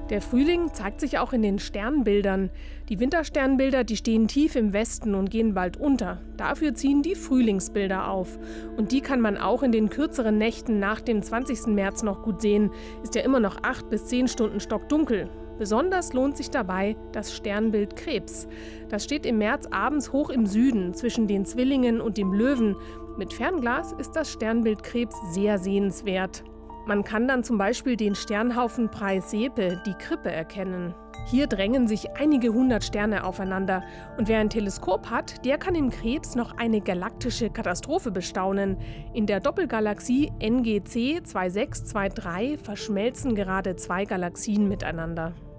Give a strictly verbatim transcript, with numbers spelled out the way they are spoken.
Der Frühling zeigt sich auch in den Sternbildern. Die Wintersternbilder, die stehen tief im Westen und gehen bald unter. Dafür ziehen die Frühlingsbilder auf. Und die kann man auch in den kürzeren Nächten nach dem zwanzigsten März noch gut sehen. Ist ja immer noch acht bis zehn Stunden stockdunkel. Besonders lohnt sich dabei das Sternbild Krebs. Das steht im März abends hoch im Süden, zwischen den Zwillingen und dem Löwen. Mit Fernglas ist das Sternbild Krebs sehr sehenswert. Man kann dann zum Beispiel den Sternhaufen Praesepe, die Krippe, erkennen. Hier drängen sich einige hundert Sterne aufeinander. Und wer ein Teleskop hat, der kann im Krebs noch eine galaktische Katastrophe bestaunen. In der Doppelgalaxie N G C zwei sechs zwei drei verschmelzen gerade zwei Galaxien miteinander.